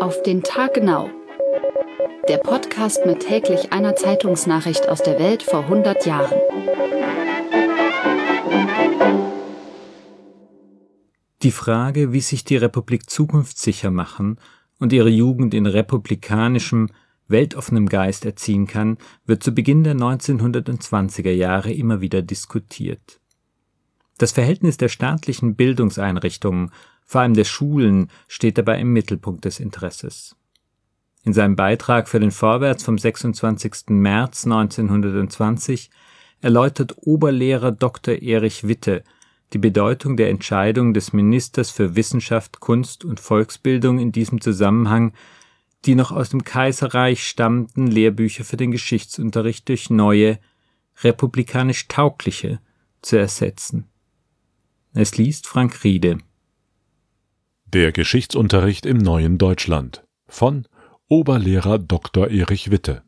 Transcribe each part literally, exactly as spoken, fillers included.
Auf den Tag genau. Der Podcast mit täglich einer Zeitungsnachricht aus der Welt vor hundert Jahren. Die Frage, wie sich die Republik zukunftssicher machen und ihre Jugend in republikanischem, weltoffenem Geist erziehen kann, wird zu Beginn der neunzehnhundertzwanziger Jahre immer wieder diskutiert. Das Verhältnis der staatlichen Bildungseinrichtungen, vor allem der Schulen, steht dabei im Mittelpunkt des Interesses. In seinem Beitrag für den Vorwärts vom sechsundzwanzigsten März neunzehnhundertzwanzig erläutert Oberlehrer Doktor Erich Witte die Bedeutung der Entscheidung des Ministers für Wissenschaft, Kunst und Volksbildung in diesem Zusammenhang, die noch aus dem Kaiserreich stammenden Lehrbücher für den Geschichtsunterricht durch neue, republikanisch taugliche zu ersetzen. Es liest Frank Riede. Der Geschichtsunterricht im neuen Deutschland von Oberlehrer Doktor Erich Witte.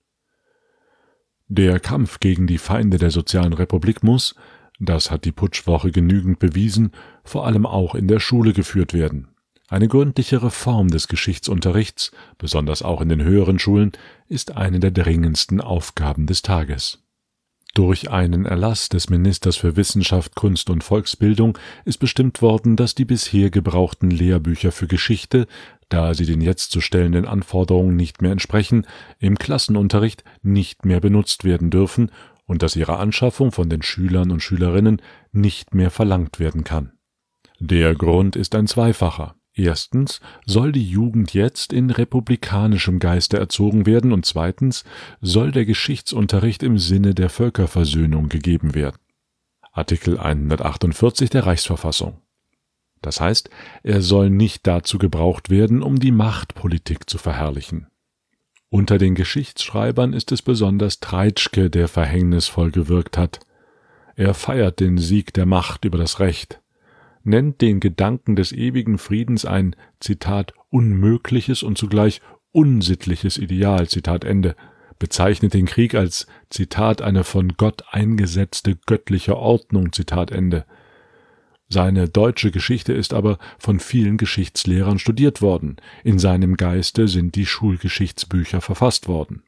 Der Kampf gegen die Feinde der sozialen Republik muss, das hat die Putschwoche genügend bewiesen, vor allem auch in der Schule geführt werden. Eine gründliche Reform des Geschichtsunterrichts, besonders auch in den höheren Schulen, ist eine der dringendsten Aufgaben des Tages. Durch einen Erlass des Ministers für Wissenschaft, Kunst und Volksbildung ist bestimmt worden, dass die bisher gebrauchten Lehrbücher für Geschichte, da sie den jetzt zu stellenden Anforderungen nicht mehr entsprechen, im Klassenunterricht nicht mehr benutzt werden dürfen und dass ihre Anschaffung von den Schülern und Schülerinnen nicht mehr verlangt werden kann. Der Grund ist ein zweifacher. Erstens soll die Jugend jetzt in republikanischem Geiste erzogen werden und zweitens soll der Geschichtsunterricht im Sinne der Völkerversöhnung gegeben werden. Artikel hundertachtundvierzig der Reichsverfassung. Das heißt, er soll nicht dazu gebraucht werden, um die Machtpolitik zu verherrlichen. Unter den Geschichtsschreibern ist es besonders Treitschke, der verhängnisvoll gewirkt hat. Er feiert den Sieg der Macht über das Recht, nennt den Gedanken des ewigen Friedens ein, Zitat, unmögliches und zugleich unsittliches Ideal, Zitat Ende, bezeichnet den Krieg als, Zitat, eine von Gott eingesetzte göttliche Ordnung, Zitat Ende. Seine deutsche Geschichte ist aber von vielen Geschichtslehrern studiert worden, in seinem Geiste sind die Schulgeschichtsbücher verfasst worden.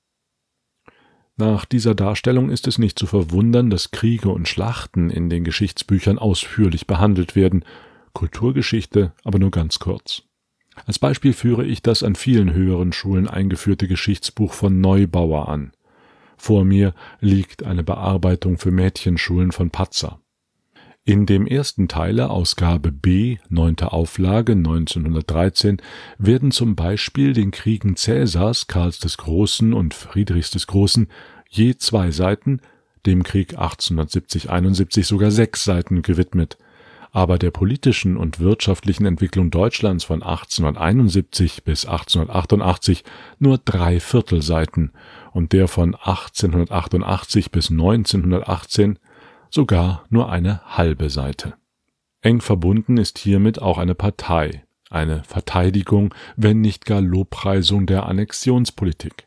Nach dieser Darstellung ist es nicht zu verwundern, dass Kriege und Schlachten in den Geschichtsbüchern ausführlich behandelt werden, Kulturgeschichte aber nur ganz kurz. Als Beispiel führe ich das an vielen höheren Schulen eingeführte Geschichtsbuch von Neubauer an. Vor mir liegt eine Bearbeitung für Mädchenschulen von Patzer. In dem ersten Teile, Ausgabe B, neunte Auflage neunzehnhundertdreizehn, werden zum Beispiel den Kriegen Cäsars, Karls des Großen und Friedrichs des Großen je zwei Seiten, dem Krieg achtzehnhundertsiebzig einundsiebzig sogar sechs Seiten gewidmet, aber der politischen und wirtschaftlichen Entwicklung Deutschlands von achtzehnhunderteinundsiebzig bis achtzehnhundertachtundachtzig nur drei Viertelseiten und der von achtzehnhundertachtundachtzig bis neunzehnhundertachtzehn sogar nur eine halbe Seite. Eng verbunden ist hiermit auch eine Partei, eine Verteidigung, wenn nicht gar Lobpreisung der Annexionspolitik.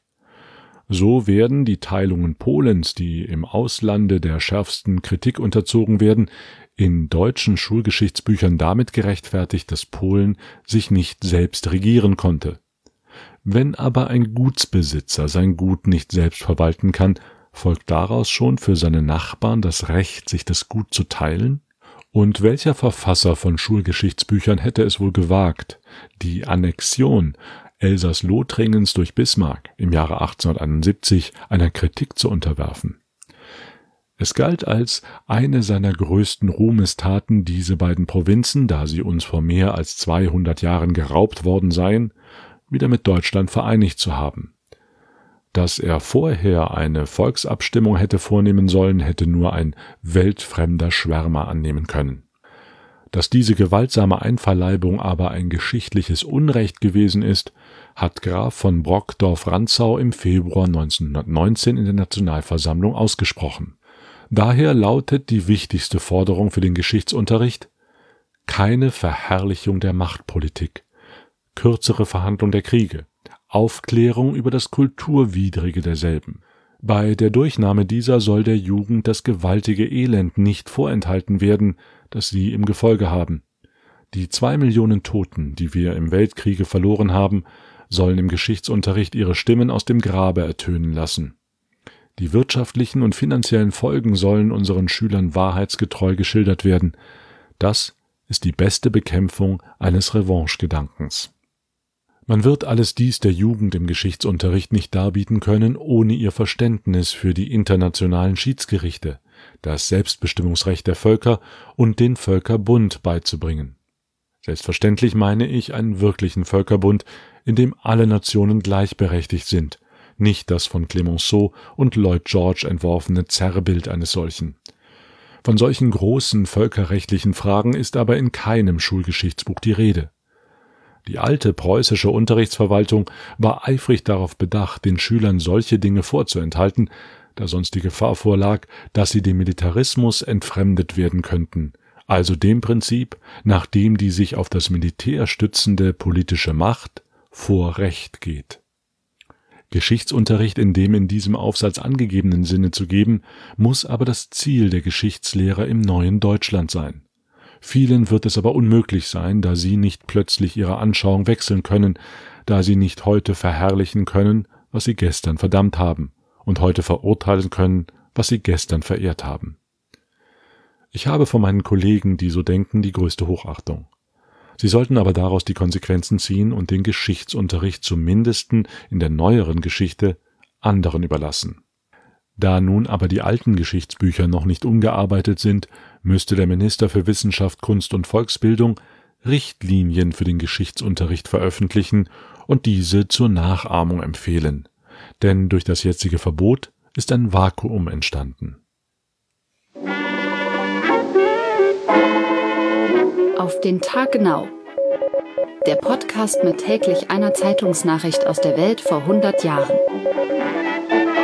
So werden die Teilungen Polens, die im Auslande der schärfsten Kritik unterzogen werden, in deutschen Schulgeschichtsbüchern damit gerechtfertigt, dass Polen sich nicht selbst regieren konnte. Wenn aber ein Gutsbesitzer sein Gut nicht selbst verwalten kann, folgt daraus schon für seine Nachbarn das Recht, sich das Gut zu teilen? Und welcher Verfasser von Schulgeschichtsbüchern hätte es wohl gewagt, die Annexion Elsass-Lothringens durch Bismarck im Jahre achtzehnhunderteinundsiebzig einer Kritik zu unterwerfen? Es galt als eine seiner größten Ruhmestaten, diese beiden Provinzen, da sie uns vor mehr als zweihundert Jahren geraubt worden seien, wieder mit Deutschland vereinigt zu haben. Dass er vorher eine Volksabstimmung hätte vornehmen sollen, hätte nur ein weltfremder Schwärmer annehmen können. Dass diese gewaltsame Einverleibung aber ein geschichtliches Unrecht gewesen ist, hat Graf von Brockdorff-Rantzau im Februar neunzehnhundertneunzehn in der Nationalversammlung ausgesprochen. Daher lautet die wichtigste Forderung für den Geschichtsunterricht: keine Verherrlichung der Machtpolitik, kürzere Verhandlung der Kriege, Aufklärung über das Kulturwidrige derselben. Bei der Durchnahme dieser soll der Jugend das gewaltige Elend nicht vorenthalten werden, das sie im Gefolge haben. Die zwei Millionen Toten, die wir im Weltkriege verloren haben, sollen im Geschichtsunterricht ihre Stimmen aus dem Grabe ertönen lassen. Die wirtschaftlichen und finanziellen Folgen sollen unseren Schülern wahrheitsgetreu geschildert werden. Das ist die beste Bekämpfung eines Revanchegedankens. Man wird alles dies der Jugend im Geschichtsunterricht nicht darbieten können, ohne ihr Verständnis für die internationalen Schiedsgerichte, das Selbstbestimmungsrecht der Völker und den Völkerbund beizubringen. Selbstverständlich meine ich einen wirklichen Völkerbund, in dem alle Nationen gleichberechtigt sind, nicht das von Clemenceau und Lloyd George entworfene Zerrbild eines solchen. Von solchen großen völkerrechtlichen Fragen ist aber in keinem Schulgeschichtsbuch die Rede. Die alte preußische Unterrichtsverwaltung war eifrig darauf bedacht, den Schülern solche Dinge vorzuenthalten, da sonst die Gefahr vorlag, dass sie dem Militarismus entfremdet werden könnten, also dem Prinzip, nach dem die sich auf das Militär stützende politische Macht vor Recht geht. Geschichtsunterricht in dem in diesem Aufsatz angegebenen Sinne zu geben, muss aber das Ziel der Geschichtslehrer im neuen Deutschland sein. Vielen wird es aber unmöglich sein, da sie nicht plötzlich ihre Anschauung wechseln können, da sie nicht heute verherrlichen können, was sie gestern verdammt haben, und heute verurteilen können, was sie gestern verehrt haben. Ich habe vor meinen Kollegen, die so denken, die größte Hochachtung. Sie sollten aber daraus die Konsequenzen ziehen und den Geschichtsunterricht zumindest in der neueren Geschichte anderen überlassen. Da nun aber die alten Geschichtsbücher noch nicht umgearbeitet sind, müsste der Minister für Wissenschaft, Kunst und Volksbildung Richtlinien für den Geschichtsunterricht veröffentlichen und diese zur Nachahmung empfehlen. Denn durch das jetzige Verbot ist ein Vakuum entstanden. Auf den Tag genau. Der Podcast mit täglich einer Zeitungsnachricht aus der Welt vor hundert Jahren.